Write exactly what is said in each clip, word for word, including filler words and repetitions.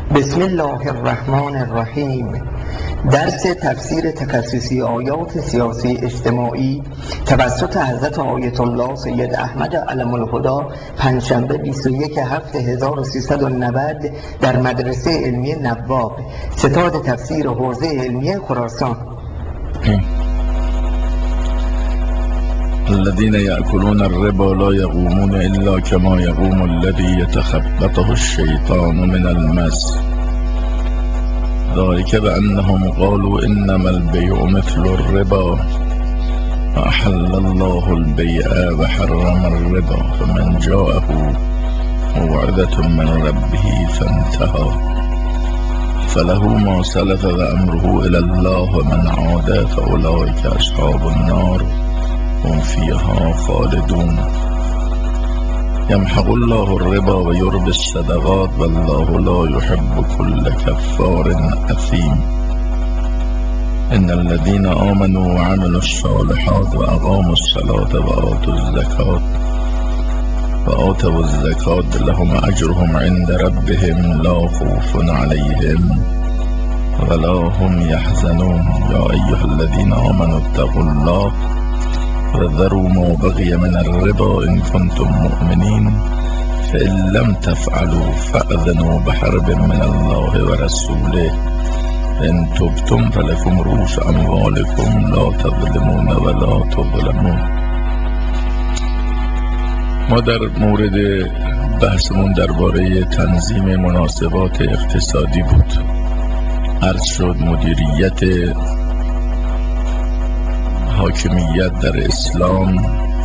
بسم الله الرحمن الرحیم. درس تفسیر تخصصی آیات سیاسی اجتماعی توسط حضرت آیت الله سید احمد علم الهدی، پنجشنبه بیست و یک هفت هزار و سیصد و نود در مدرسه علمی نواب، ستاد تفسیر حوزه علمی خراسان. الذين يأكلون الربا لا يقومون إلا كما يقوم الذي يتخبطه الشيطان من المس ذلك بأنهم قالوا إنما البيع مثل الربا وأحل الله البيع وحرم الربا فمن جاءه موعظة من ربه فانتهى فله ما سلف وأمره إلى الله ومن عاد فأولئك أصحاب النار هم فيها خالدون. يمحق الله الربا ويربي الصدقات والله لا يحب كل كفار أثيم. إن الذين آمنوا وعملوا الصالحات وأقاموا الصلاة وآتوا الزكاة وآتوا الزكاة لهم أجرهم عند ربهم لا خوف عليهم ولا هم يحزنون. يا أيها الذين آمنوا اتقوا الله وذروا ما بقي من الربا إن كنتم مؤمنين فإن لم تفعلوا فأذنوا بحرب من الله ورسوله إن تبتم فلكم رؤوس أموالكم لا تظلمون ولا تظلمون. ما در مورد بحثمون درباره تنظیم مناسبات اقتصادی بود. عرض شد مدیریت حاکمیت در اسلام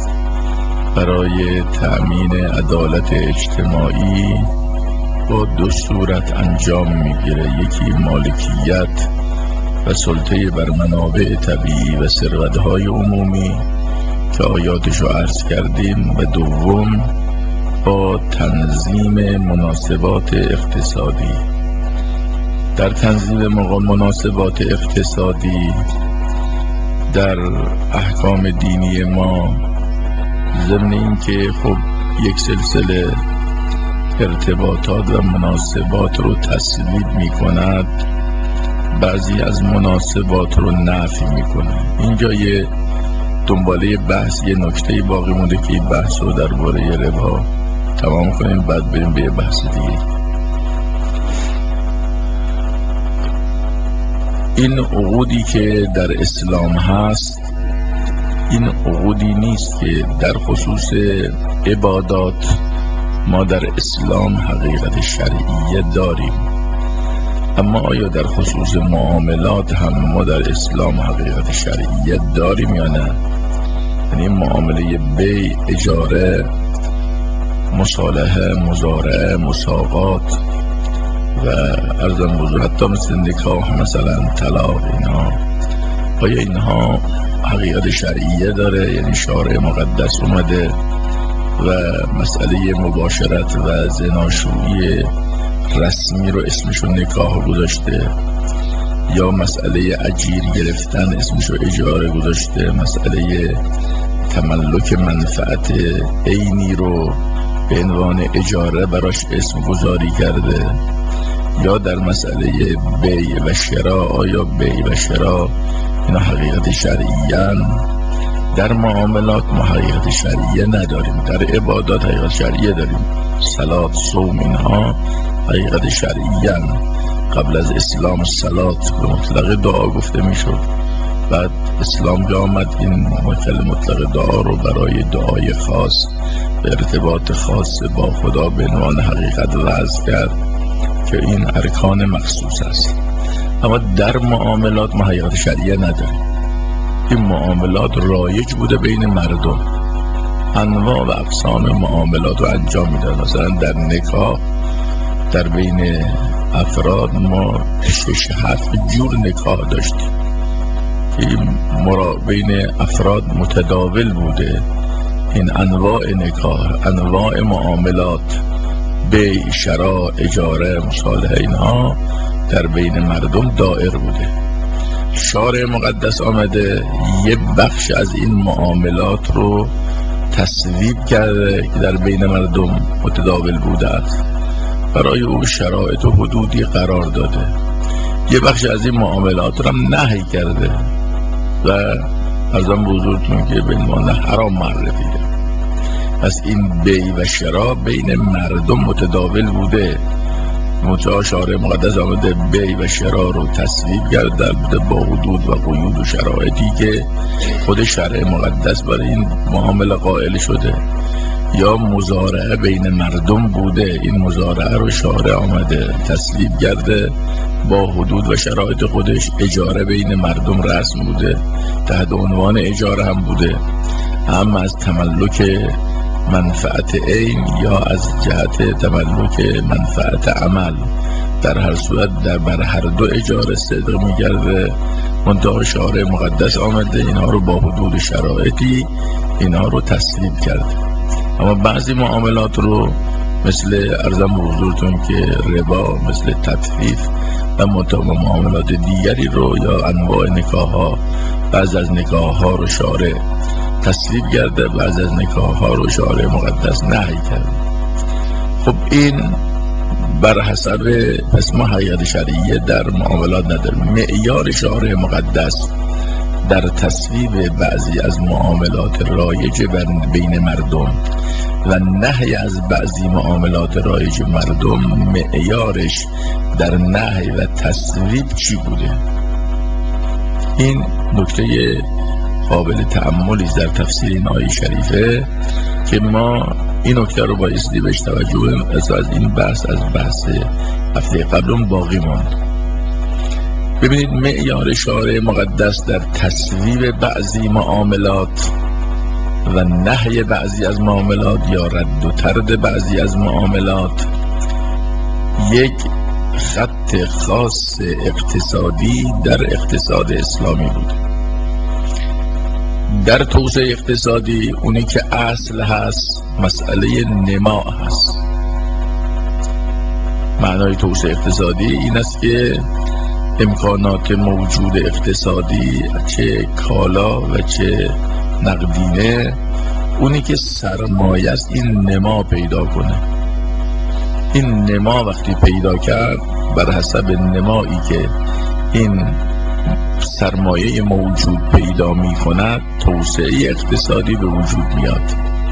برای تأمین عدالت اجتماعی با دو صورت انجام میگیره. یکی مالکیت و سلطه بر منابع طبیعی و ثروت‌های عمومی که آیاتشو عرض کردیم، و دوم با تنظیم مناسبات اقتصادی. در تنظیم مناسبات اقتصادی در احکام دینی ما، ضمن این که خب یک سلسله ارتباطات و مناسبات رو تصویب می کند، بعضی از مناسبات رو نفی می کند. اینجا یه دنباله بحث، یه نکته باقی مونده که این بحث رو درباره ربا تمام کنیم، بعد بریم به بحث دیگه. این عقودی که در اسلام هست، این عقودی نیست که در خصوص عبادات ما در اسلام حقیقت شرعیه داریم، اما آیا در خصوص معاملات هم ما در اسلام حقیقت شرعیه داریم یا نه؟ یعنی معامله بیع، اجاره، مصالحه، مزارعه، مساقات و ارزم بزرگ حتی مثل نکاح، مثلا طلاق، اینها آیا اینها حقیقت شرعیه داره؟ یعنی شارع مقدس اومده و مسئله مباشرت و زناشویی رسمی رو اسمشو نکاح گذاشته، یا مسئله اجیر گرفتن اسمشو اجاره گذاشته، مسئله تملک منفعت عینی رو به عنوان اجاره براش اسم گذاری کرده، یا در مسئله بیع و شرا، آیا بیع و شرا اینا حقیقت شرعیه؟ در معاملات ما حقیقت شرعیه نداریم، در عبادات حقیقت شرعیه داریم. صلات، صوم، اینها حقیقت شرعیه. قبل از اسلام صلات به مطلق دعا گفته میشد، بعد اسلام که آمد این مطلق دعا رو برای دعای خاص به ارتباط خاص با خدا به عنوان حقیقت وضع کرد که این ارکان مخصوص است. اما در معاملات ما حقیقت شرعیه نداریم. این معاملات رایج بوده بین مردم، انواع و اقسام معاملات رو انجام میدن. مثلا در نکاح در بین افراد ما شش هفت جور نکاح داشتیم که مرا بین افراد متداول بوده. این انواع نکاح، انواع معاملات، بیع، شرا، اجاره، مصالحه، اینها در بین مردم دائر بوده. شارع مقدس آمده یه بخش از این معاملات رو تصویب کرده که در بین مردم متداول بوده است برای او شرایط و حدودی قرار داده، یه بخش از این معاملات رو هم نهی کرده و ارزم به حضورتون که به عنوان حرام معرفی کرده. پس این بی و شرا بین مردم متداول بوده. منتها شارع مقدس آمده بی و شرا رو تصویب کرده با حدود و قیود و شرایطی که خود شرع مقدس برای این معامله قائل شده. یا مزارعه بین مردم بوده، این مزارعه رو شارع آمده تصویب کرده با حدود و شرایط خودش. اجاره بین مردم رسم بوده، تحت عنوان اجاره هم بوده، هم از تملک منفعت عین یا از جهت تملک منفعت عمل. در هر صورت در بر هر دو اجاره صدق می‌گرده. منتها شارع مقدس آمده اینها رو با حدود شرایطی اینها رو تصویب کرده. اما بعضی معاملات رو مثل ارزم به حضورتون که ربا، مثل تطفیف و معاملات دیگری رو یا انواع نکاح ها، بعض از نکاح ها رو شارع تصویب کرده، بعض از نکاح ها رو شارع مقدس نهی کرده. خب این بر حسب اسم حقیقت شرعیه در معاملات نداره. معیار شارع مقدس در تصویب بعضی از معاملات رایج بین مردم و نهی از بعضی معاملات رایج مردم، معیارش در نهی و تصویب چی بوده؟ این نکته قابل تأملی در تفسیر این آیه شریفه که ما این نکته رو بایستی بهش توجه کنیم. از این بحث از بحث هفته قبلم باقی ماند. ببینید معیار شارع مقدس در تصویب بعضی معاملات و نهی بعضی از معاملات یا رد و طرد بعضی از معاملات یک خط خاص اقتصادی در اقتصاد اسلامی بود. در توسعه اقتصادی اونی که اصل هست مسئله نما هست. معنای توسعه اقتصادی این است که امکانات موجود اقتصادی، چه کالا و چه نقدینه، اونی که سرمایه است این نما پیدا کنه. این نما وقتی پیدا کرد، بر حسب نمایی که این سرمایه موجود پیدا می کند توسعه اقتصادی به وجود میاد.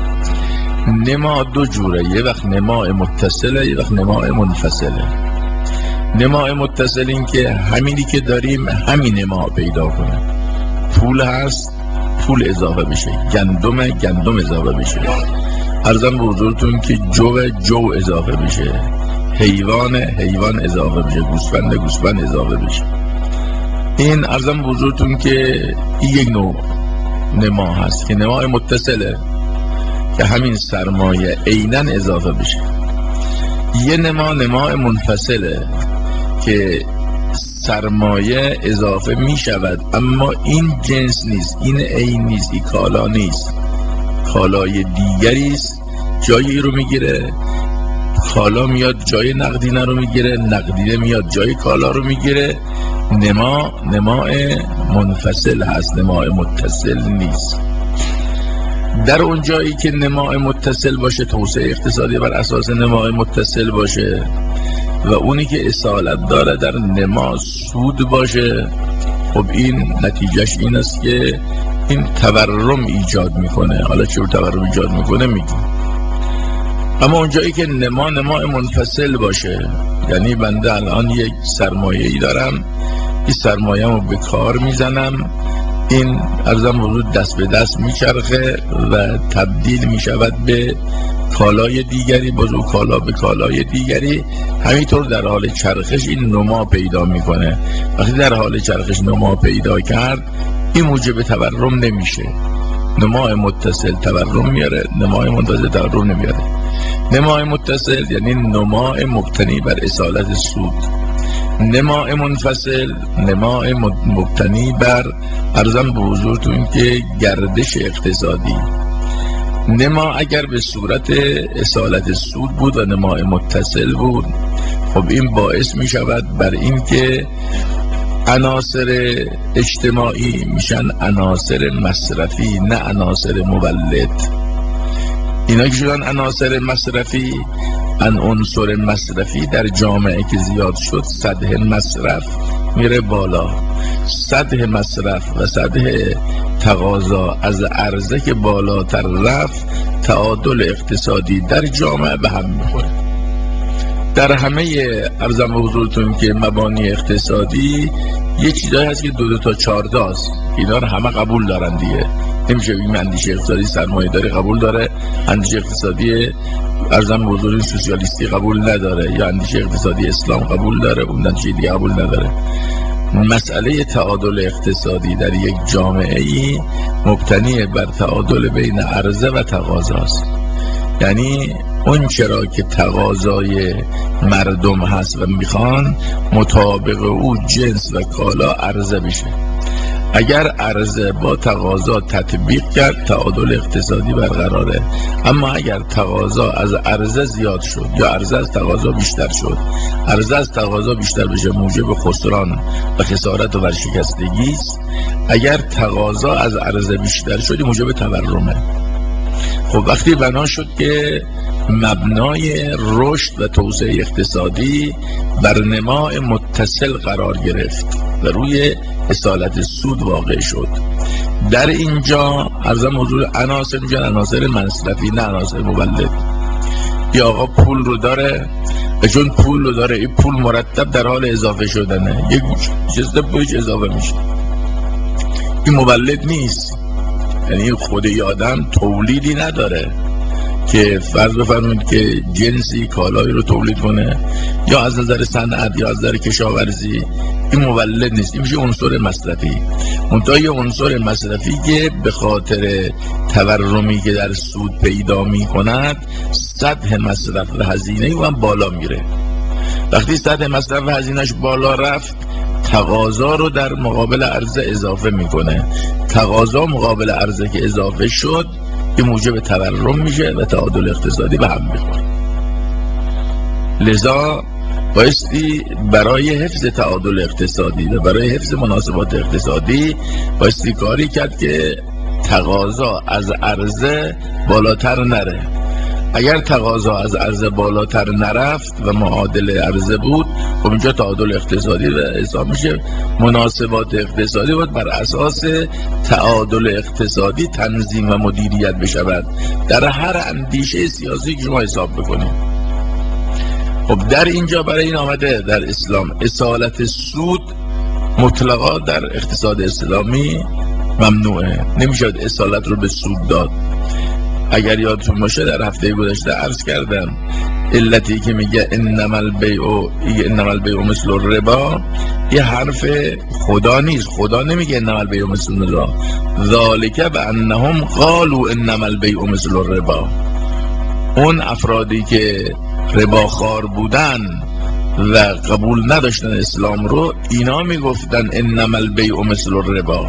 نما دو جوره، یه وقت نما متصله، یه وقت نما منفصله. نما متصل این که همینی که داریم همین نما پیدا کنه. پول هست پول اضافه بشه، گندم گندم اضافه بشه، ارزم به حضورتون که جو جو اضافه بشه، حیوان حیوان اضافه بشه، گوسفند گوسفند اضافه بشه. این ارزم به حضورتون که این یک نوع نما هست که نما متصله که همین سرمایه عیناً اضافه بشه. یه نما نما منفصله که سرمایه اضافه می شود اما این جنس نیست، این عین نیست، این کالا نیست، کالای دیگری است، جایی رو میگیره. کالا میاد جای نقدینه رو میگیره، نقدینه میاد جای کالا رو میگیره. نما نما منفصل هست، نما متصل نیست. در اون جایی که نما متصل باشه، توسعه اقتصادی بر اساس نما متصل باشه و اونی که اصالت داره در نما سود باشه، خب این نتیجهش این است که این تورم ایجاد میکنه. حالا چه تورم ایجاد میکنه میگیم. اما اونجایی که نما نما منفصل باشه، یعنی بنده الان یک سرمایه‌ای دارم، این سرمایه رو به کار میزنم، این ارزم حضور دست به دست میچرخه و تبدیل میشود به کالای دیگری، باز او کالا به کالای دیگری، همینطور در حال چرخش این نما پیدا میکنه. وقتی در حال چرخش نما پیدا کرد، این موجب تورم نمیشه. نما متصل تورم میاره، نما منفصل تورم نمیاره. نما متصل یعنی نما مبتنی بر اصالت سود، نما منفصل نما مبتنی بر ارزم به حضورتون که گردش اقتصادی. نما اگر به صورت اصالت سود بود و نما متصل بود، خب این باعث می شود بر این که عناصر اجتماعی میشن عناصر مصرفی نه عناصر مولد. اینا که شدن عناصر مصرفی، ان عنصر مصرفی در جامعه که زیاد شد، سطح مصرف میره بالا. سطح مصرف و سطح تقاضا از عرضه که بالاتر رفت، تعادل اقتصادی در جامعه به هم میخوره. در همه ارزم به حضورتون که مبانی اقتصادی یه چیزایی هست که دو دو تا چهارده است، اینا رو همه قبول دارن دیگه. نمیشه بگیم اندیشه اقتصادی سرمایه داری قبول داره، اندیشه اقتصادی ارزم به حضور سوسیالیستی قبول نداره، یا اندیشه اقتصادی اسلام قبول داره، اون اندیشه دیگه قبول نداره. مسئله تعادل اقتصادی در یک جامعه ای مبتنی بر تعادل بین عرضه و تقاضا است. یعنی اون چرا که تقاضای مردم هست و میخوان، مطابق او جنس و کالا عرضه بشه. اگر عرضه با تقاضا تطبیق کرد، تعادل اقتصادی برقراره. اما اگر تقاضا از عرضه زیاد شد یا عرضه از تقاضا بیشتر شد، عرضه از تقاضا بیشتر بشه، موجب خسران و خسارت و ورشکستگی است. اگر تقاضا از عرضه بیشتر شد، موجب تورمه. خب وقتی بنا شد که مبنای رشد و توسعه اقتصادی بر نماء متصل قرار گرفت و روی اصالت سود واقع شد، در اینجا عرضم حضور عناصر میشن عناصر مصرفی، نه عناصر مولد. یا آقا پول رو داره و چون پول رو داره، این پول مرتب در حال اضافه شدنه، یک چیز بهش اضافه میشه، این مولد نیست. یعنی خود آدم تولیدی نداره که فرض بفرمایید که جنسی کالایی رو تولید کنه، یا از نظر صنعت یا از نظر کشاورزی، این مولد نیست، این میشه عنصر مصرفی. منتها یه عنصر مصرفی که به خاطر تورمی که در سود پیدا میکند، سطح مصرف و هزینه او هم بالا میره. وقتی سطح مصرف و هزینهش بالا رفت، تقاضا رو در مقابل عرضه اضافه میکنه. تقاضا مقابل عرضه که اضافه شد، که موجب تورم میشه و تعادل اقتصادی به هم میخوره. لذا بایستی برای حفظ تعادل اقتصادی و برای حفظ مناسبات اقتصادی بایستی کاری کرد که تقاضا از عرضه بالاتر نره. اگر تقاضا از عرضه بالاتر نرفت و معادل عرضه بود، خب اینجا تعادل اقتصادی حساب میشه. مناسبات اقتصادی باید بر اساس تعادل اقتصادی تنظیم و مدیریت بشود در هر اندیشه سیاسی که شما حساب بکنید. خب در اینجا برای این آمده در اسلام اصالت سود مطلقا در اقتصاد اسلامی ممنوعه، نمیشد اصالت رو به سود داد. اگر یادتون باشه در هفته گذشته عرض کردم علتی که میگه انما البیع انما البیع مثل الربا، یه حرف خدا نیست. خدا نمیگه انما البیع مثل الربا، ذالک بانهم قالوا انما البیع مثل الربا. اون افرادی که رباخوار بودن و قبول نداشتن اسلام رو، اینا میگفتن انما البیع مثل الربا.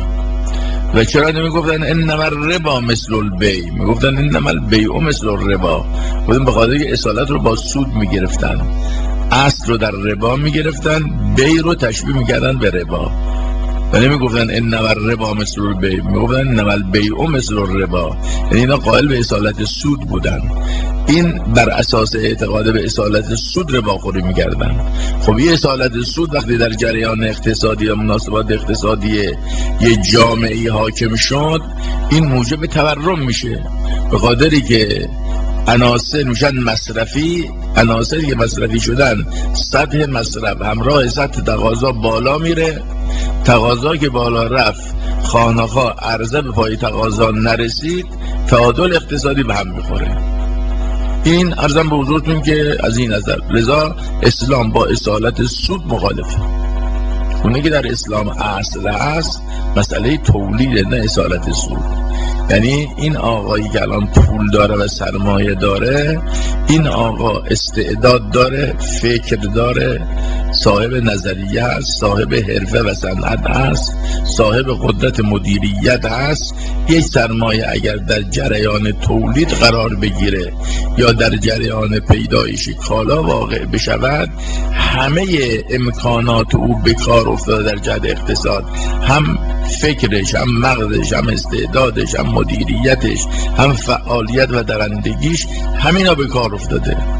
و چرا نمیگفتن انما الربا مثل البیع؟ میگفتن انما البیع مثل الربا. بودن به خاطر که اصالت رو با سود میگرفتن، اصل رو در ربا میگرفتن، بیع رو تشبیه میکردن به ربا. و نمیگفتن انما الربا مثل البیع، میگفتن انما البیع مثل الربا. یعنی اینا قائل به اصالت سود بودن. این بر اساس اعتقاد به اصالت سود رباخوری میکردن. خب یه اصالت سود وقتی در جریان اقتصادی و مناسبات اقتصادی یه جامعه حاکم شد، این موجب تورم میشه، به خاطری که عناصر میشن مصرفی. عناصری که مصرفی شدن، سطح مصرف همراه سطح تقاضا بالا میره. تقاضا که بالا رفت، خانه‌ها عرضه به پای تقاضا نرسید، تعادل اقتصادی به هم میخوره. این عرضم به حضورتون که از این نظر، لذا اسلام با اصالت سود مخالفه. اونه که در اسلام اصل هست مسئله تولید، نه اصالت سود. یعنی این آقایی که الان پول داره و سرمایه داره، این آقا استعداد داره، فکر داره، صاحب نظریه است، صاحب حرفه و صنعت است، صاحب قدرت مدیریت است. یک سرمایه اگر در جریان تولید قرار بگیره یا در جریان پیدایش کالا واقع بشود، همه امکانات او به کار افتاده در جهت اقتصاد، هم فکرش، هم مغزش، هم استعدادش، هم مدیریتش، هم فعالیت و دوندگیش، همینا به کار افتاده.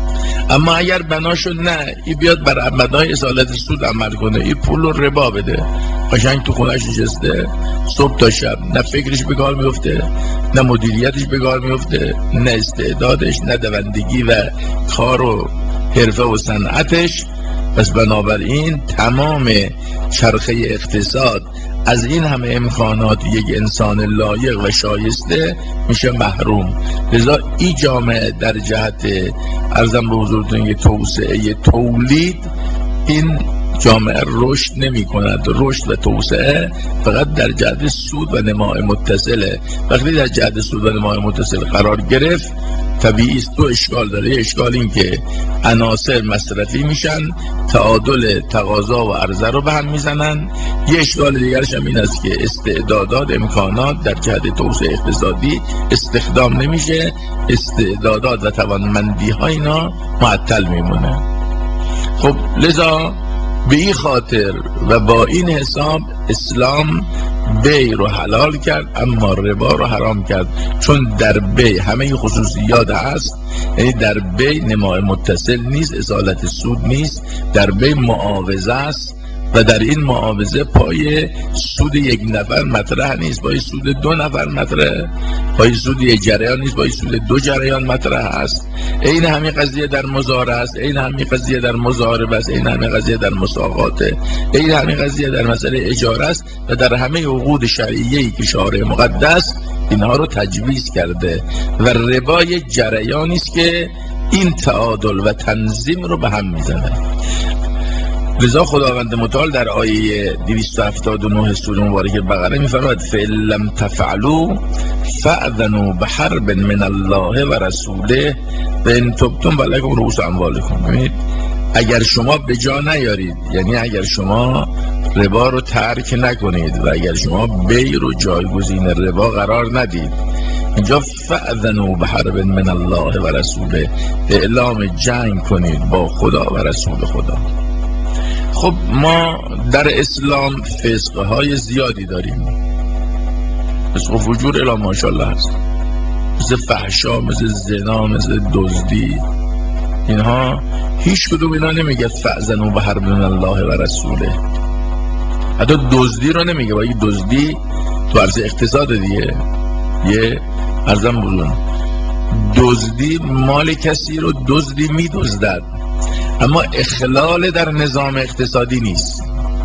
اما اگر بناشو نه این بیاد بر مبنای اصالت سود عمل کنه، این پول رو ربا بده، قشنگ تو خونهش نشسته صبح تا شب، نه فکرش به کار میفته، نه مدیریتش به کار میفته، نه استعدادش، نه دوندگی و کار و حرفه و صنعتش. پس بنابراین تمام چرخه اقتصاد از این همه امکانات یک انسان لایق و شایسته میشه محروم. لذا این جامعه در جهت عرضم به حضورتون یه توسعه تولید، این جامعه رشد نمی کند. رشد و توسعه فقط در جهت سود و نماء متصله. وقتی در جهت سود و نماء متصل قرار گرفت، طبیعی است دو اشکال داره. اشکال این که عناصر مصرفی میشن، تعادل تقاضا و عرضه رو به هم میزنن. یه اشکال دیگرش هم این است که استعدادات، امکانات در جهت توسعه اقتصادی استخدام نمیشه، استعدادات و توانمندی ها اینا معطل میمونه. خب لذا به این خاطر و با این حساب اسلام بی رو حلال کرد اما ربا رو حرام کرد، چون در بی همه خصوصیات هست. یعنی در بی نماء متصل نیست، اصالت سود نیست، در بی معاوضه است و در این معاوضه پای سود یک نفر مطرح نیست، پای سود دو نفر مطرح، پای سود یک جریان نیست، پای سود دو جریان مطرح است. این همین قضیه در مزارع است، این همین قضیه در مضاربه است، این همین قضیه در مساقاته، این همین قضیه در مسئله اجاره است و در همه عقود شرعیه‌ای که شارع مقدس اینها رو تجویز کرده. و ربا یک جریانی است که این تعادل و تنظیم رو به هم میزنه. لذا خداوند متعال در آیه دویست و هفتاد و نه سوره مبارکه بقره میفرماید فإن لم تفعلوا فأذنوا بحرب من الله و رسوله وإن تبتم فلکم رؤوس اموالکم. ببینید اگر شما به جا نیارید، یعنی اگر شما ربا رو ترک نکنید و اگر شما بی رو جایگزین ربا قرار ندید، اینجا فأذنوا بحرب من الله و رسوله، اعلام جنگ کنید با خدا و رسول خدا. خب ما در اسلام فسقه های زیادی داریم، فسق و فجور الا ماشاءالله هست، مثل فحشا، مثل زنا، مثل دزدی. اینها هیچ کدوم اینا نمیگه فأذنوا بحرب من الله و رسوله. حتی دزدی رو نمیگه، با این دزدی تو عرصه اقتصاد دیگه. یه عرضم بودون دزدی مال کسی رو دزدی میدزدد، اما اخلال در نظام اقتصادی نیست.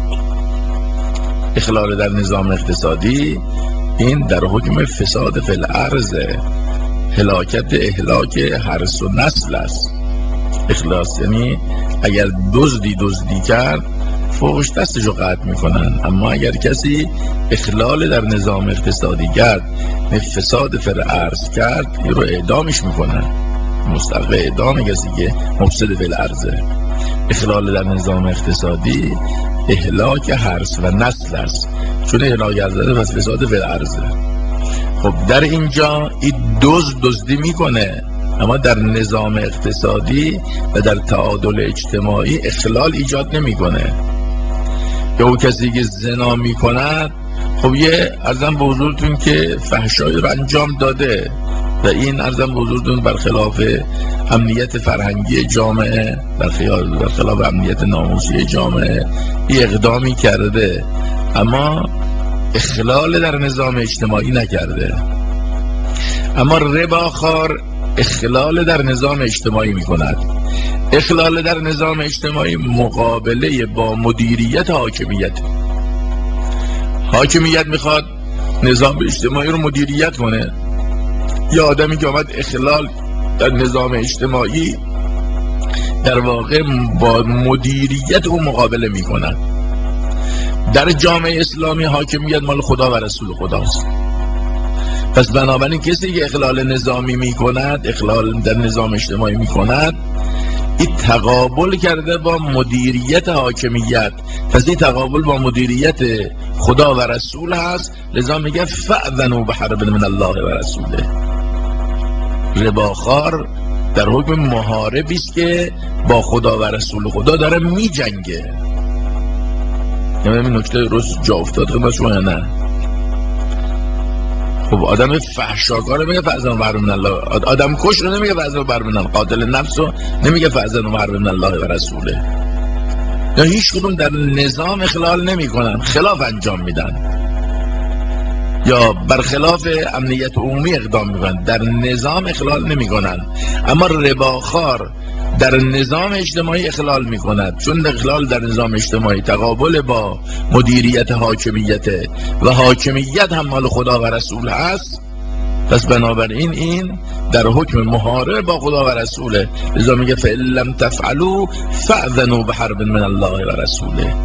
اخلال در نظام اقتصادی این در حکم فساد فی الارض، هلاکت اهلاک حرث و نسل است. اخلاص یعنی اگر دزدی دزدی کرد فوقش دستشو قطع میکنن، اما اگر کسی اخلال در نظام اقتصادی کرد، فساد فی الارض کرد، این رو اعدامش میکنن. مستحق اعدام کسی که مفسد فی الارض. اخلال در نظام اقتصادی اهلاک حرث و نسل است، چون اهلاک حرث پس فساد فی الارض. خب در اینجا این دزد دزدی میکنه، اما در نظام اقتصادی و در تعادل اجتماعی اخلال ایجاد نمیکنه. یا او کسی که زنا میکند، خب یه عرضم به حضورتون که فحشایی رو انجام داده و این عرضم به حضورتون برخلاف امنیت فرهنگی جامعه، برخلاف امنیت ناموسی جامعه اقدامی کرده، اما اخلال در نظام اجتماعی نکرده. اما رباخوار اخلال در نظام اجتماعی میکند. اخلال در نظام اجتماعی مقابله با مدیریت حاکمیت. حاکمیت میخواد نظام اجتماعی رو مدیریت کنه، یا آدمی که آمد اخلال در نظام اجتماعی در واقع با مدیریت او مقابله میکنند. در جامعه اسلامی حاکمیت مال خدا و رسول خداست. پس بنابراین کسی که اخلال نظامی میکند، اخلال در نظام اجتماعی میکند، این تقابل کرده با مدیریت حاکمیت. پس این تقابل با مدیریت خدا و رسول هست. لذا میگه فأذنوا بحرب من الله و رسوله. رباخوار در حکم محاربی است که با خدا و رسول خدا داره میجنگه. یعنی این نکته روز جا افتاد خدمت شما یا نه؟ خب آدم فحشاکار میگه فاذن بر من الله، آدم کش رو نمیگه فاذن بر من الله، قاتل نفس رو نمیگه فاذن بر من الله و رسوله. یا هیچ کدوم در نظام اخلال نمیکنن، خلاف انجام میدن یا برخلاف امنیت عمومی اقدام میکنن، در نظام اخلال نمیکنن. اما رباخوار در نظام اجتماعی اخلال میکند، چون اخلال در نظام اجتماعی تقابل با مدیریت حاکمیت و حاکمیت هم مال خدا و رسول هست. پس بنابراین این در حکم محاربه با خدا و رسوله، لذا میگه فإن لم تفعلوا فأذنوا بحرب من الله و رسوله.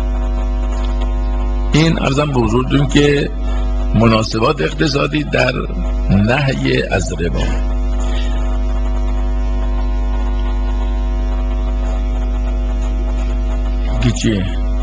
این عرضم به حضورتون که مناسبات اقتصادی در نهی از ربا. دیگه چیه؟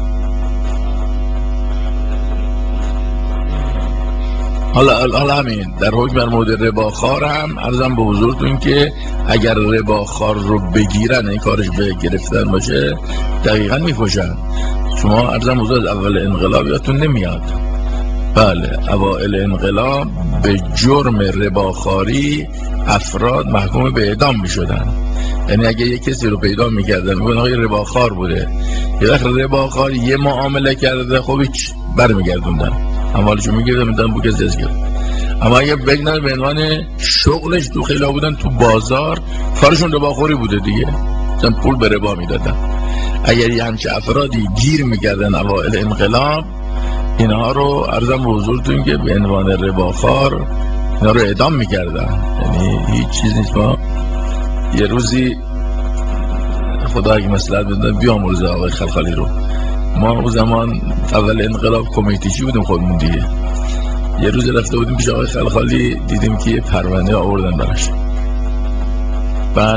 حالا حالا همین در حکم در مورد رباخوار هم عرضم به حضورتون که اگر رباخوار رو بگیرن، این کارش به گرفتن باشه، دقیقا میکشن. شما عرضم حضور از اول انقلاب یادتون نمیاد؟ بله، اوائل انقلاب به جرم رباخواری افراد محکوم به اعدام میشدن. یعنی اگه یک کسی رو پیدا میکردن میگن آقای رباخوار بوده، یه وقت رباخوار یه معامله کرده، خب هیچ برمیگردوندن، اموالشو میگیردن میدن بو کسی از گرد. اما اگه بگن به عنوان شغلش تو خیلا بودن تو بازار، کارشون رباخوری بوده دیگه، مثلا پول به ربا میدادن. اگر یه همچه افرادی گیر میکردن اوائل انقلاب، اینها رو عرضم به حضورتون که به عنوان رباخوار اینا رو اعدام میکردن. یعنی هیچ چیز نیست. ما یه روزی خدا اگه مصلحت بده بیامرزه آقای خلخالی رو، ما اون زمان اول انقلاب کمیتیچی بودیم خودمون دیگه، یه روز رفته بودیم پیش آقای خلخالی، دیدیم که یه پرونده آوردن براش. بعد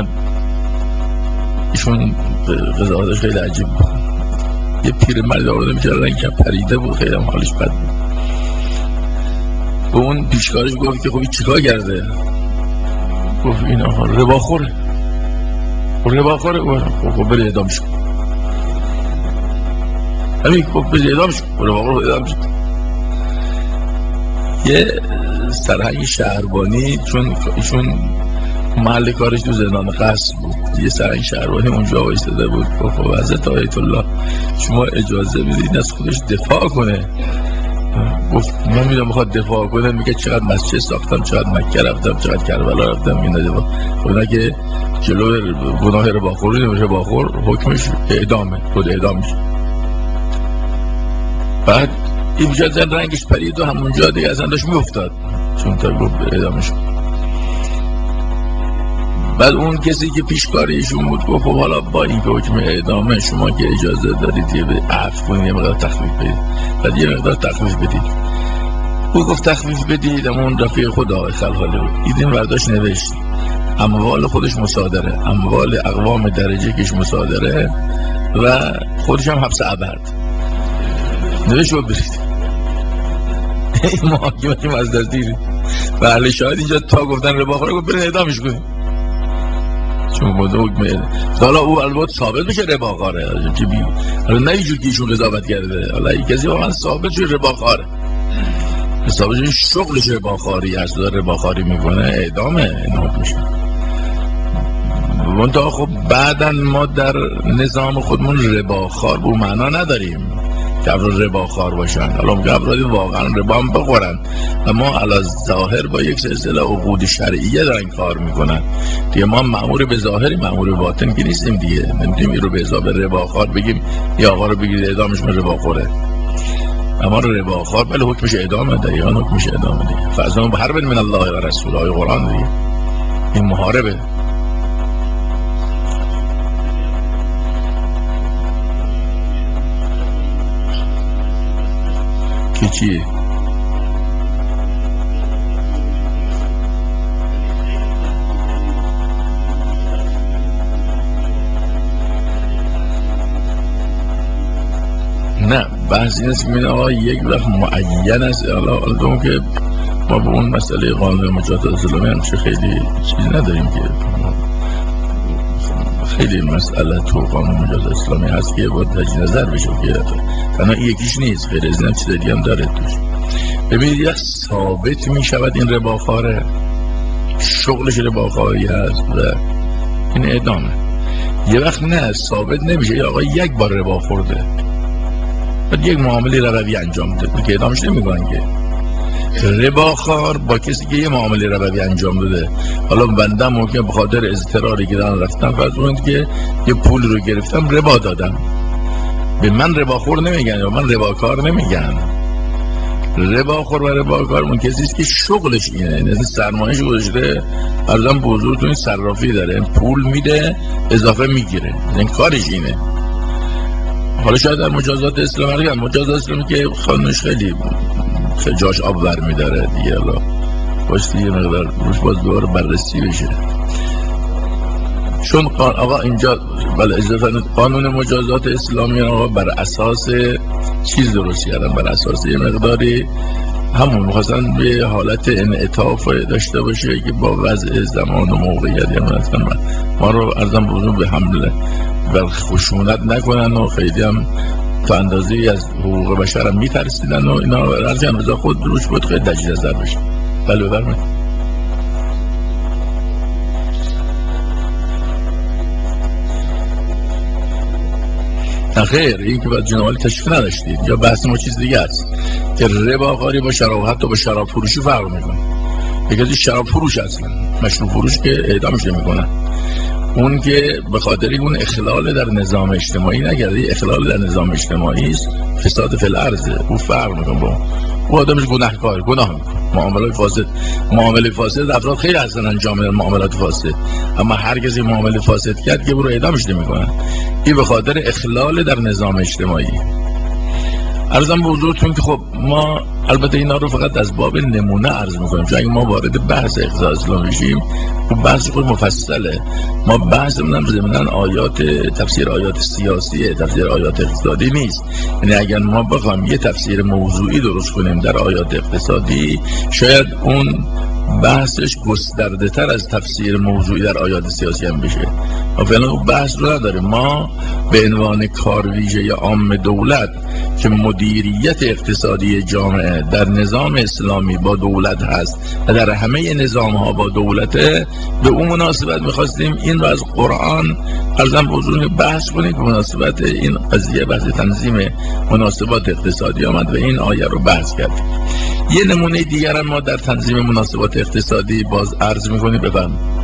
ایشون قضاوتش خیلی عجیب بود، یه پیرمرد آورده می‌کردن رنگش پریده بود، خیلی هم حالش بد بود. به اون پیشکارش گفت که خب چیکار کرده؟ گفت این آقا رباخوره. رباخوره؟ خب خب بری اعدام شد. همین خب بری اعدام شد. رباخوره اعدام شد. یه سرهنگ شهربانی، چون ایشون محل کارش تو زندان قصر بود، یه سرهنگ شهربانی اونجا وایساده بود، گفت حضرت آیت الله شما اجازه بدید از خودش دفاع کنه. گفت من میدونم میخواد دفاع کنه، میگه چقدر مسجد ساختم، چقدر مکه رفتم، چقدر کربلا رفتم، این دفاع. خب که جلو گناه رباخوری نمیشه، رباخور حکمش اعدامه، خود اعدام میشه. بعد این بجا زن رنگش پرید و همونجا دیگه اصلا داشت میافتاد، چون تا گفت اعدامه شد. بعد اون کسی که پیشکار ایشون بود گفت خب حالا با این که حکم اعدامه شما که اجازه دارید یه به عفو کنید، یه مقدار تخفیف بدید. بعد یه مقدار تخفیف بدید. او گفت تخفیف بدید، اما اون رفیق خود آقای خلخالی بود، دیدیم برداشت نوشت اموال خودش مصادره، اموال اقوام درجه کش مصادره و خودش هم حبس ابد نوشت رو برید. این محاکمه از دست دیدید و اهل شاهد اینجا تا گفتن رباخوره گفت برید اعدامش کنید، چون بوده حکم. حالا او البته ثابت بشه رباخواره، که بی حالا نه اینجور که ایشون قضاوت کرده، حالا این کسی واقعا ثابت شه رباخواره، ثابت شه شغلش رباخواری هست، داره رباخواری میکنه، اعدامه این حکمش. منتها خب بعدن ما در نظام خودمون رباخوار به معنا نداریم که افراد رباخوار باشن. حالا میگه افرادی واقعا ربا هم بخورن، اما علی ظاهر با یک سلسله عقود شرعیه دارن کار میکنن دیگه. ما مأمور به ظاهری، مأمور به باطن که نیستیم دیگه. نمیتونیم این رو به حساب رباخوار بگیم یا آقا رو بگید اعدامش من رباخوره. اما رباخوار بله حکمش اعدامه، دقیقاً حکمش اعدامه دیگه. فاذن بحرب من الله و رسوله، آیه قرآن دیگه، این محاربه. که چیه؟ نه بحث این است که آقا یک وقت معین است. حالا دوم که ما به اون مسئله قانون مجازات اسلامی هم چه خیلی چیز نداریم، که خیلی مسئله تو قانون مجازات اسلامی هست که باید تجدید نظر بشه، که تنها یکیش نیست، خیلی از این هم چیز دیگه هم داره توش. ببینید یک ثابت می شود این رباخواره، شغلش رباخواری هست و این اعدامه. یه وقت نه ثابت نمیشه، یا آقا یک بار ربا خورده بعد یک معامله ربوی انجام داده که اعدامش نمیکنن که. رباخوار با کسی که یه معامله ربوی انجام داده، حالا بنده ممکن به خاطر اضطراری که دارن رفتن فرض کنید که یه پول رو گرفتم ربا دادم، به من رباخور نمیگن یا من رباکار نمیگن. رباخور و رباکار اون کسی است که شغلش اینه، مثل سرمایه‌اش گذاشته ارزم به حضورتون صرافی داره، پول میده اضافه میگیره، این کارش اینه. حالا شاید در مجازات اسلامی هم مجازات اسلامی که خانونش خیلی جاش آب بر میداره دیگه، حالا باشتی یه مقدار روش باز دوباره بررسی بشه. چون آقا اینجا بله اضافه قانون مجازات اسلامی آقا بر اساس چیز درست کردن، بر اساس یه مقداری همون میخواستن به حالت انعطاف داشته باشه که با وضع زمان و موقعیت یا مثلا ما رو ارزم بزرگ به حمله و خشونت نکنن و خیلی هم تا اندازه‌ای از حقوق بشر هم میترسیدن و اینا ارزم رضا خود روش بود خیلی دجیل نظر بشه. بله بفرمایید. خیر این که باید جنابالی تشریف نداشتید یا بحث ما چیز دیگه است که رباخواری با شراب حتی با شراب فروشی فرق میکنه. یکی از شراب فروش اصلا مشروب فروش که اعدامش نمیکنن، اون که به خاطر اون اخلال در نظام اجتماعی نگرده، اخلال در نظام اجتماعی است، فساد فی الارض، او فرق میکنه با او آدمش گناهکار گناه میکنه. معاملات فاسد معامله فاسد افراد خیلی هستن انجام میدن معاملات فاسد، اما هر کسی معامله فاسد کرد که برو اعدامش نمیکنن، این به خاطر اخلال در نظام اجتماعی. عرضم به حضورتون که خب ما البته اینا رو فقط از باب نمونه عرض میکنیم، چون اگه ما وارد بحث اقتصاد اسلامی بشیم خب بحث خود مفصله. ما بحث منم ضمن آیات تفسیر آیات سیاسیه، تفسیر آیات اقتصادی نیست. یعنی اگر ما بخوایم یه تفسیر موضوعی درست کنیم در آیات اقتصادی شاید اون بحثش گسترده تر از تفسیر موضوعی در آیات سیاسی هم بشه. ما فعلا اون بحث رو نداریم. ما به عنوان کارویژه عام دولت که مدیریت اقتصادی جامعه در نظام اسلامی با دولت هست و در همه نظام ها با دولت، به اون مناسبت میخواستیم این رو از قرآن ارزم بزرگ بحث کنیم که مناسبت این قضیه بحث تنظیم مناسبات اقتصادی آمد و این آیه رو بحث کردیم. یه نمونه دیگر هم ما در تنظیم مناسبات اقتصادی باز عرض میکنیم. بفرمایید.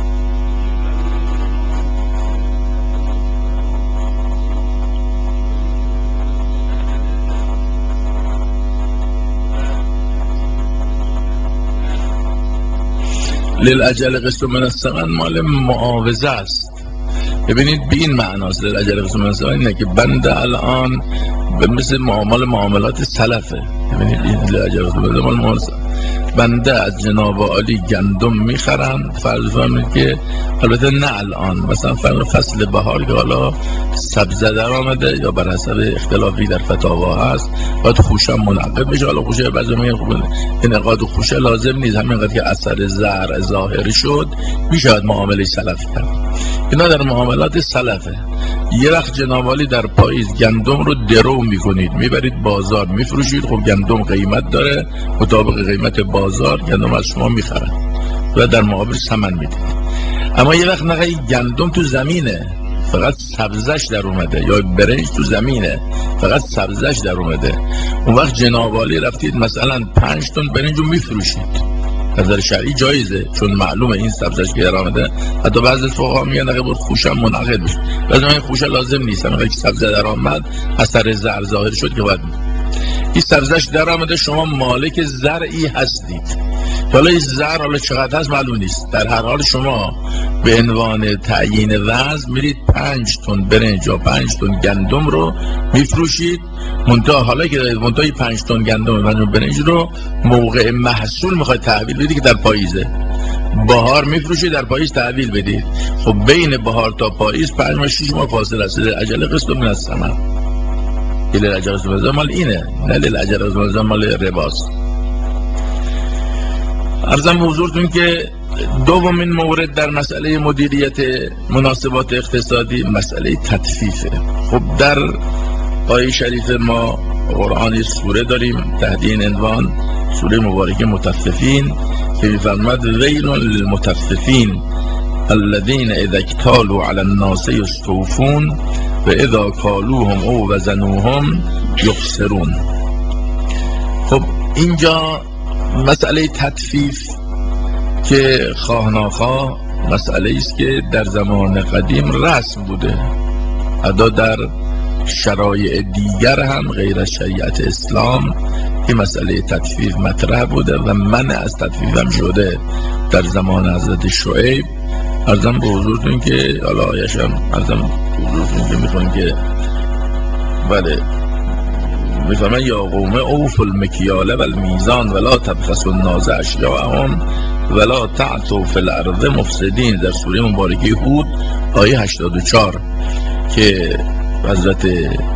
للعجل قسط من الثمن مال معاوضه است. ببینید به این معناست للعجل قسط من الثمن، اینه که بنده الان به مثل معامل معاملات سلفه. ببینید این للعجل قسط من الثمن مال بنده از جناب عالی گندم میخرم، فرض فرمید که البته نه الان، مثلا فرض فصل بهار که حالا سبزه در آمده یا بر حسب اختلافی در فتاوا هست باید خوشه منعقد بشه. حالا خوشه بعضی میگن خوب انعقاد خوشه لازم نیست، همینقدر که اثر زرع ظاهر شد میشه معامله سلف کرد. اینا در معاملات سلفه. یه وقت جناب عالی در پاییز گندم رو درو میکنید میبرید بازار میفروشید، خب گندم قیمت داره، مطابق قیمت بازار گندم از شما میخرن و در مقابل ثمن میدید. اما یه وقت نقه گندم تو زمینه فقط سبزش در اومده، یا برنج تو زمینه فقط سبزش در اومده، اون وقت جناب عالی رفتید مثلا پنج تن برنج رو میفروشید، نظر شرعی جایزه چون معلومه این سبزش که در آمده. حتی بعضی فقها میگن اگه بود خوشه منعقد بشه، بعضی میگن خوشه لازم نیست، اگه سبزه در آمد اثر زرع ظاهر شد که باید این سبزش در آمده، شما مالک زرعی هستید. حالا این زرع حالا چقدر هست معلوم نیست، در هر حال شما به عنوان تعیین وزن میرید پنج تن برنج یا پنج تن گندم رو میفروشید، منتها حالا که منتها پنج تن گندم و برنج رو موقع محصول میخواید تحویل بدید که در پاییزه، بهار میفروشید در پاییز تحویل بدید، خب بین بهار تا پاییز پنج و شش ماه فاصله است. عجله قسط من الثمن، للعجل قسط من الثمن مال اینه، نه للعجل قسط من الثمن مال رباست. عرضم به حضورتون که دومین مورد در مسئله مدیریت مناسبات اقتصادی مسئله تطفیفه. خب در آیه شریف ما قرآن سوره داریم تحت این عنوان، سوره مبارکه مطففین، که می‌فرماید ویل للمطففین الذین اذا اکتالوا علی الناس یستوفون و اذا کالوهم او وزنوهم یخسرون. خب اینجا مسئله تطفیف که خواه ناخواه مسئله است که در زمان قدیم رسم بوده، حتی در شرایع دیگر هم غیر از شریعت اسلام این مسئله تطفیف مطرح بوده و منع از تطفیف هم شده در زمان حضرت شعیب. عرضم به حضورتون که حالا آیشم عرضم به حضورتون که میخونیم که بله میفهمن یا قوم اوفوا المکیال و المیزان ولا تبخسوا الناس اشیاءهم ولا تعثوا فی الارض مفسدین، در سوره مبارکه هود آیه هشتاد و چهار که حضرت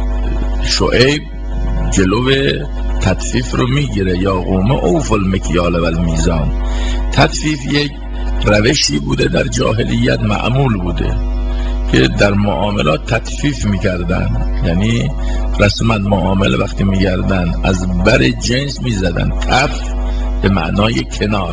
شعیب جلو تطفیف رو میگیره. یا قوم اوفوا المکیال و المیزان، تطفیف یک روشی بوده در جاهلیت معمول بوده که در معاملات تطفیف میکردن، یعنی رسما معامله وقتی میکردن از بر جنس میزدن، تف به معنای کنار،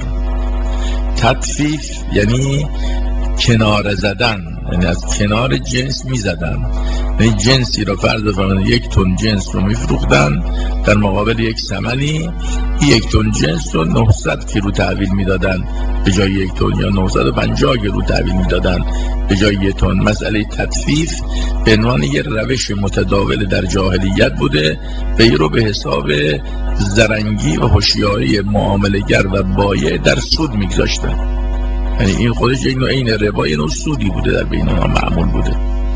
تطفیف یعنی کنار زدن، یعنی از کنار جنس میزدن، یعنی جنسی رو فرض بفرمایید یک تن جنس رو میفروختن در مقابل یک ثمنی، یک تن جنس رو نهصد کیلو تحویل میدادن به جای یک تن، یا نهصد و پنجاه کیلو تحویل میدادن به جای یک تن. مسئله تطفیف به عنوان یک روش متداول در جاهلیت بوده و این رو به حساب زرنگی و هوشیاری معامله‌گر و بایع در سود میگذاشتن، یعنی این خودش یک نوع این ربا، یک نوع سودی بوده در بین آنها معمول بوده.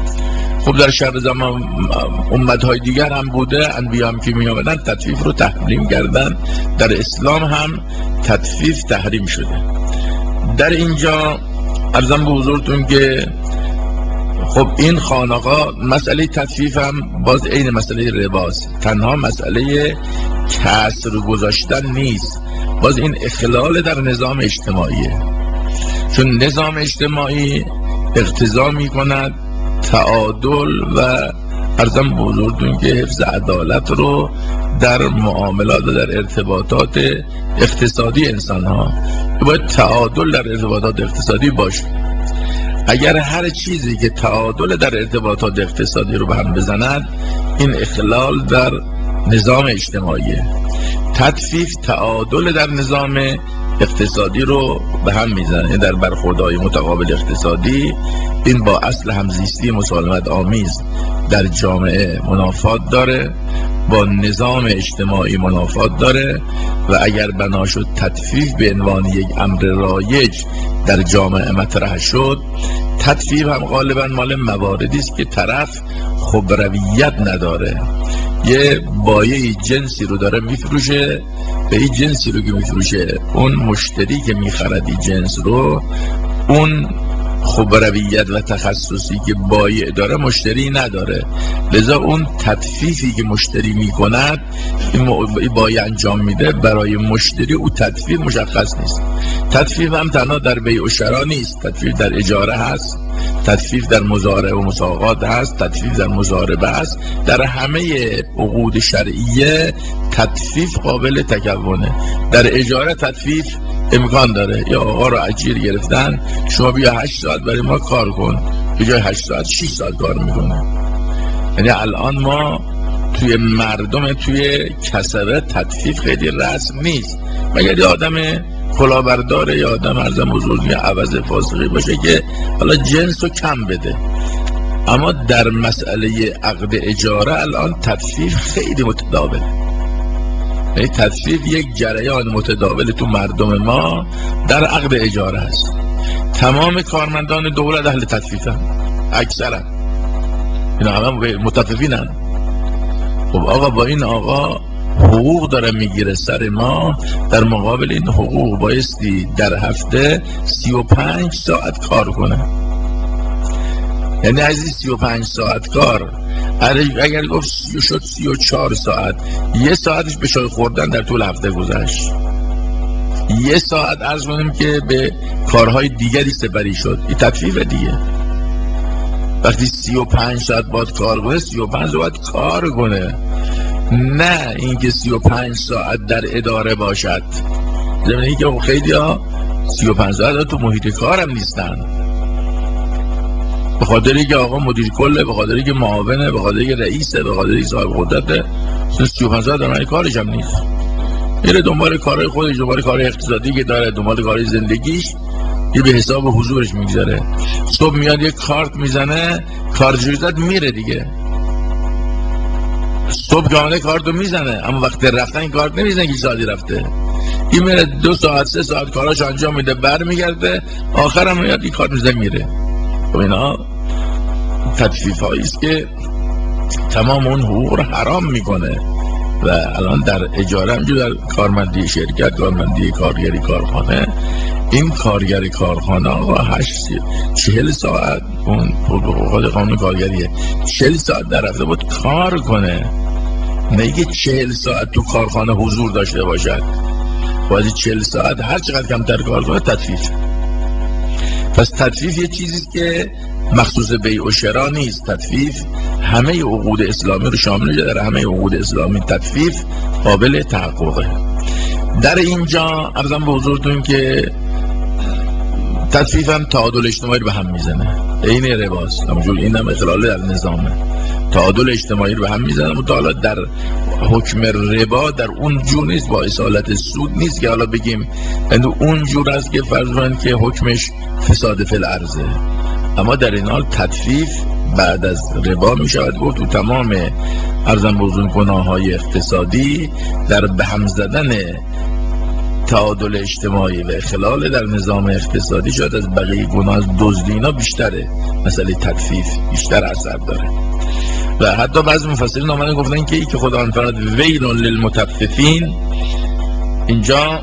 خب در شهر زمان امتهای دیگر هم بوده، انبیا هم که می آمدن تطفیف رو تحریم کردن، در اسلام هم تطفیف تحریم شده. در اینجا عرضم به حضورتون که خب این خانقاه مسئله تطفیف هم باز عین مسئله رباست، تنها مسئله کسر گذاشتن نیست، باز این اخلال در نظام اجتماعیه، چون نظام اجتماعی اقتضا می کند تعادل و عرضم بزرگتون که حفظ عدالت رو در معاملات و در ارتباطات اقتصادی انسان ها باید تعادل در ارتباطات اقتصادی باشه. اگر هر چیزی که تعادل در ارتباطات اقتصادی رو به هم بزند این اخلال در نظام اجتماعیه. تطفیف تعادل در نظام اقتصادی رو به هم میزنه، در برخوردهای متقابل اقتصادی این با اصل همزیستی مسالمت آمیز در جامعه منافات داره، با نظام اجتماعی منافات داره و اگر بنا شد تطفیف به عنوان یک امر رایج در جامعه مطرح شد، تطفیف هم غالبا مال مواردی است که طرف خبرویت نداره، یه بایه جنسی رو داره میفروشه، به این جنسی رو که میفروشه اون مشتری که میخرد این جنس رو اون خبرویت و تخصصی که بایع داره مشتری نداره، لذا اون تطفیفی که مشتری میکند این بایع انجام میده برای مشتری او تطفیف مشخص نیست. تطفیف هم تنها در بیع و شرا نیست، تطفیف در اجاره هست، تطفیف در مزارع و مساقات هست، تطفیف در مضاربه هست، در همه عقود شرعیه تطفیف قابل تکونه. در اجاره تطفیف امکان داره، یا آقا رو اجیر گرفتن شما بیا هشت ساعت برای ما کار کن، به جای هشت ساعت شش ساعت کار میکنه. یعنی الان ما توی مردم توی کسبه تطفیف خیلی رسم نیست، مگر یه آدم کلاهبردار یا آدم ارزم بزرگی عوض فاسقی باشه که حالا جنس رو کم بده. اما در مسئله عقد اجاره الان تطفیف خیلی متداوله، یعنی تطفیف یک جریان متداول تو مردم ما در عقد اجاره است. تمام کارمندان دولت اهل تطفیفن، اکثرا اینا همه متطففینن. خب آقا با این آقا حقوق داره میگیره سر ما، در مقابل این حقوق بایستی در هفته سی و پنج ساعت کار کنه. یعنی از این سی و پنج ساعت کار اگر گفت شد سی و چهار ساعت، یه ساعتش به چای خوردن در طول هفته گذشت، یه ساعت عرض کنیم که به کارهای دیگری سپری شد. این تطفیف دیگه. وقتی سی و پنج ساعت باید کار کنه، سی و پنج ساعت کار کنه. نه اینکه سی و پنج ساعت در اداره باشد. زمینی که خیلی ها سی و پنج ساعت تو محیط کارم نیستن، به خاطری که آقا مدیر کله، به خاطری که معاونه، به خاطری که رئیسه، به خاطری که صاحب قدرته، سی و پنج ساعت در کارش هم نیست. میره دنبال کارهای خودش، دنبال کار اقتصادی که داره، دنبال کار زندگیش، یه به حساب حضورش میگذاره. صبح میاد یه کارت میزنه، کارجویزت میره دیگه. صبح گانه کارتو میزنه، اما وقتی رفتن این کارت نمیزنه که ساعتی رفته. این میره دو ساعت سه ساعت کاراش انجام میده، بر میگرده، آخرم میاد این کارت میزنه میره. و اینا تطفیف هایی است که تمام اون حقوق رو حرام میکنه. و الان در اجاره همجور در کارمندی شرکت، کارمندی کارگری کارخانه، این کارگر کارخانه آقا هشت چهل ساعت اون خود قانون کارگریه، چهل ساعت در رفته بود کار کنه، نگه چهل ساعت تو کارخانه حضور داشته باشد. باید چهل ساعت هر چقدر کمتر کار کنه تطفیف. پس تطفیف یه چیزیست که مخصوص بیع و شرا نیست. تطفیف همه عقود اسلامی رو شامل میشه، در همه عقود اسلامی تطفیف قابل تحققه. در اینجا عرضم به حضورتون که تطفیف هم تعادل اجتماعی رو به هم میزنه، این رباست، همونجور این هم اخلال در نظامه، تعادل اجتماعی رو به هم میزنه. مطالعه در حکم ربا در اون جور نیست، با اصالت سود نیست که حالا بگیم اون جور است که فرض کنید که حکمش فساد فی الارضه، اما در این حال تطفیف بعد از ربا میشود گفت تو تمام عرضم بزرگ گناه های اقتصادی در به هم زدن تعادل اجتماعی و اخلال در نظام اقتصادی شاید از بقیه گناه، از دزدی اینا بیشتره، مسئله تطفیف بیشتر اثر داره. و حتی بعضی مفسرین آمدن گفتن که ای که خدا انفراد ویل للمطففین، اینجا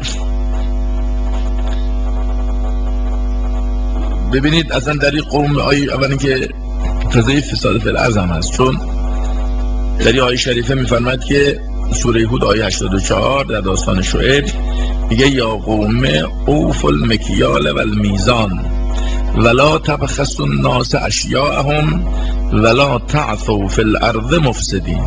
ببینید اصلا در این قوم آیه اولی که قضیه فساد فی الارض هم هست، چون در این آیه شریفه میفرماید که سوره هود آیه هشتاد و چهار در داستان شعیب میگه یا قوم اوفوا المکیال والمیزان ولا تبخسوا الناس اشیاءهم ولا تعثوا فی الارض مفسدین.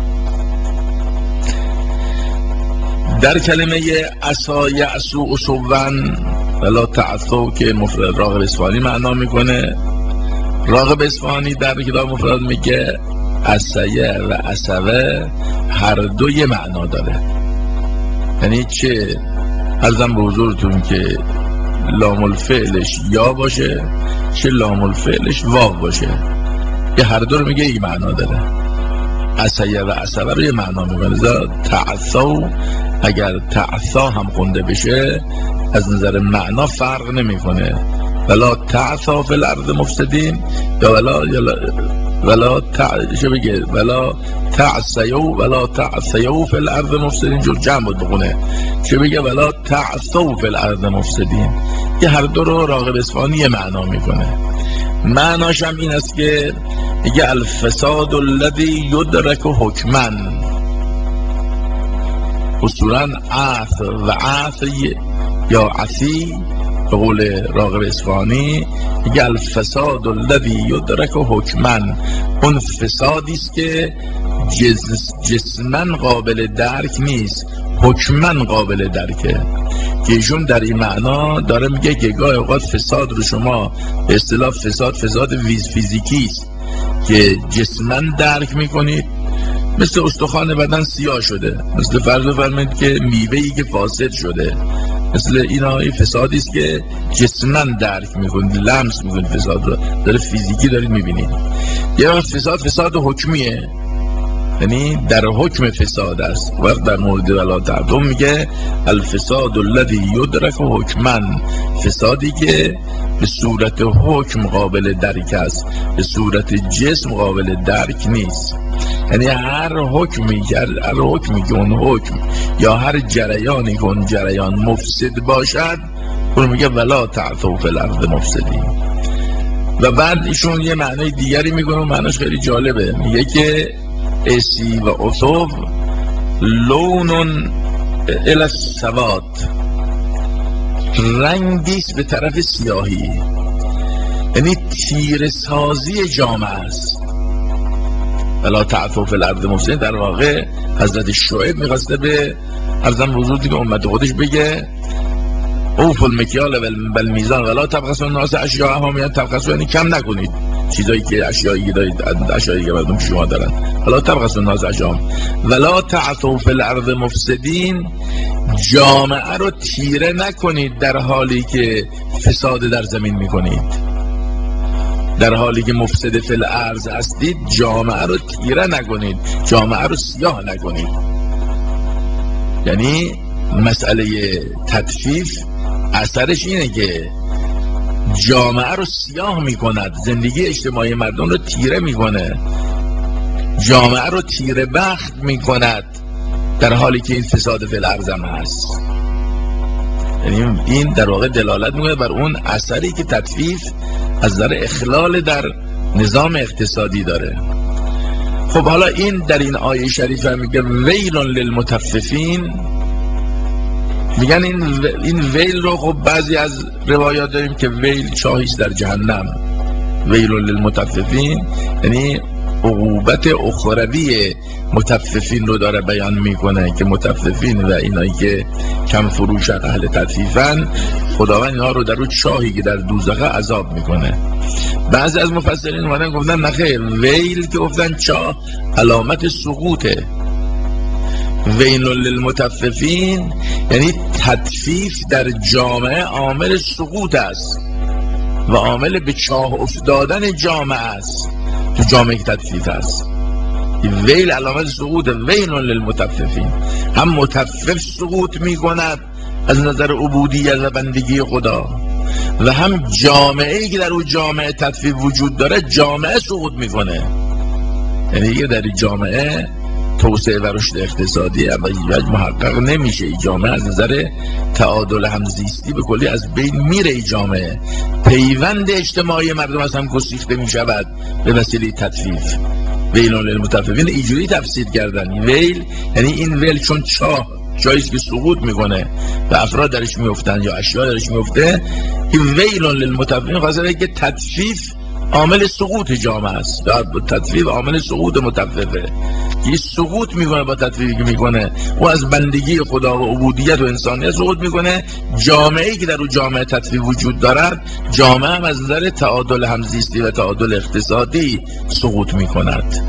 در کلمه عصا یعصو عصوا ولا تعثوا که مفرد راغب اصفهانی معنا میکنه، راغب اصفهانی در کتاب مفرد میگه عصیه و عصوه هر دوی معنا داره. یعنی چه عرضم به حضورتون که لام الفعلش یا باشه چه لام الفعلش واو باشه، یه هر دو رو میگه یک معنا داره. عصیه و عصوه رو یه معنا میکنه. تعثوا اگر تعثا هم خونده بشه از نظر معنا فرق نمیکنه. ولا تعثوا فی الارض مفسدین یا ولا ولا تعشو بگه ولا تعثیو ولا تعثیو فی الارض مفسدین، جور جمع بود بخونه چه بگه ولا تعثوا فی الارض مفسدین، یه هر دو رو راغب اصفهانی معنا میکنه. معناش هم این است که میگه الفساد الذی یدرک حکما، اصولا عث و عثی یا عثی به قول راغب اصفهانی میگه الفساد الذی یدرک حکما، اون فسادی است که جس جسمن قابل درک نیست، حکما قابل درکه. که ایشون در این معنا داره میگه که گاهی اوقات فساد رو شما به اصطلاح فساد فساد ویز فیزیکی است که جسمن درک میکنید، مثل استخوان بدن سیاه شده، مثل فرض بفرمایید که میوه‌ای که فاسد شده، مثل اینا این فسادی است که جسمن درک میکنید، لمس میکنید، فساد رو داره فیزیکی دارید میبینید. یه وقت فساد فساد حکمیه، یعنی در حکم فساد است. وقت در مورد ولا تعثوا میگه الفساد الذی یدرک حکما، فسادی که به صورت حکم قابل درک است، به صورت جسم قابل درک نیست. یعنی هر حکمی هر حکمی که اون حکم یا هر جریانی که اون جریان مفسد باشد اون میگه ولا تعثوا فی الارض مفسدین. و بعد ایشون یه معنی دیگری میگه و معنیش خیلی جالبه، میگه که اسی و عصو لون الی السواد، رنگیست به طرف سیاهی، یعنی تیره سازی جامعه است. ولا تعثوا فی الارض مفسدین. در واقع حضرت شعیب میخواسته به ارزم بزرگی که امت خودش بگه اوفوا المکیال والمیزان ولا تبخسوا الناس اشیاءهم، یعنی تبخسوا یعنی کم نکنید چیزایی که اشیایی دارید، اشیایی که مردم شما دارن. ولا تبخسوا الناس اشیاءهم ولا تعثوا فی الارض مفسدین، جامعه رو تیره نکنید در حالی که فساد در زمین میکنید. در حالی که مفسد فی الارض هستید جامعه رو تیره نکنید، جامعه رو سیاه نکنید. یعنی مسئله تطفیف اثرش اینه که جامعه رو سیاه میکند، زندگی اجتماعی مردم رو تیره میکنه، جامعه رو تیره بخت میکند، در حالی که این فساد فی الارض هم هست. یعنی این در واقع دلالت میکنه بر اون اثری که تطفیف از نظر اخلال در نظام اقتصادی داره. خب حالا این در این آیه شریفه میگه ویل للمطففین، میگن این این ویل رو خب بعضی از روایات داریم که ویل چاهیست در جهنم. ویل للمطففین یعنی عقوبت اخروی مطففین رو داره بیان میکنه که مطففین و اینایی که کم فروشن اهل تطفیفن، خداوند اینها رو در رو چاهی که در دوزخه عذاب میکنه. بعضی از مفسرین اومدن گفتن نخیر، ویل که گفتن چاه علامت سقوطه. ویل للمطففین یعنی تطفیف در جامعه عامل سقوط است و عامل به چاه افتادن جامعه است. تو جامعه که تطفیف است، ویل علامت سقوط. ویل للمطففین، هم مطفف سقوط میکند از نظر عبودیت و بندگی خدا، و هم جامعه‌ای که در اون جامعه تطفیف وجود داره جامعه سقوط میکنه. یعنی یه در این جامعه توسعه و رشد اقتصادی محقق نمیشه. این جامعه از نظر تعادل همزیستی به کلی از بین میره. این جامعه پیوند اجتماعی مردم از هم گسیخته میشود به وسیله تطفیف. ویل للمطففین اینجوری تفسیر کردن. ویل یعنی این ویل چون چاه جاییست که سقوط میکنه و افراد درش میفتن یا اشیاء درش میفته، این ویل للمطففین خاصه که تطفیف عامل سقوط جامعه است. تطفیف عامل سقوط مطففه، این سقوط میکنه با تطفیفی که میکنه و از بندگی خدا و عبودیت و انسانیت سقوط میکنه. جامعه‌ای که در اون جامعه تطفیف وجود دارد، جامعه هم از نظر تعادل همزیستی و تعادل اقتصادی سقوط میکند.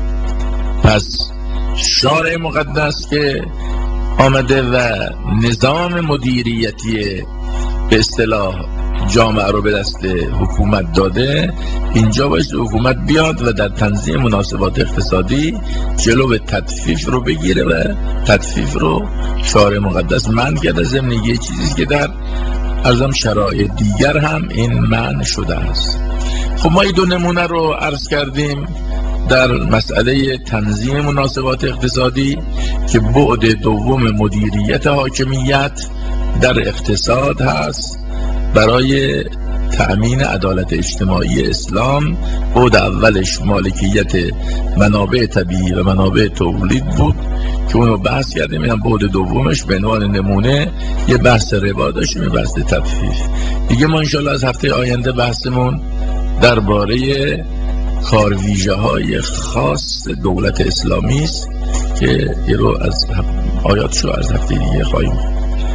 پس شارع مقدس که آمده و نظام مدیریتی به اصطلاح جامعه رو به دست حکومت داده، اینجا باید حکومت بیاد و در تنظیم مناسبات اقتصادی جلو تطفیف رو بگیره و تطفیف رو شارع مقدس منع کرده. ضمن یه چیزی که در ارزم شرایط دیگر هم این منع شده است. خب ما این دو نمونه رو عرض کردیم در مسئله تنظیم مناسبات اقتصادی که بعد دوم مدیریت حاکمیت در اقتصاد هست برای تأمین عدالت اجتماعی اسلام. بعد اولش مالکیت منابع طبیعی و منابع تولید بود که اونو بحث کردیم. اینم بعد دومش به عنوان نمونه یه بحث ربا داشتیم، یه بحث تطفیف. دیگه ما انشالله از هفته آینده بحثمون درباره کارویژه های خاص دولت اسلامی است که این رو از آیاتشو از هفته دیگه خواهیم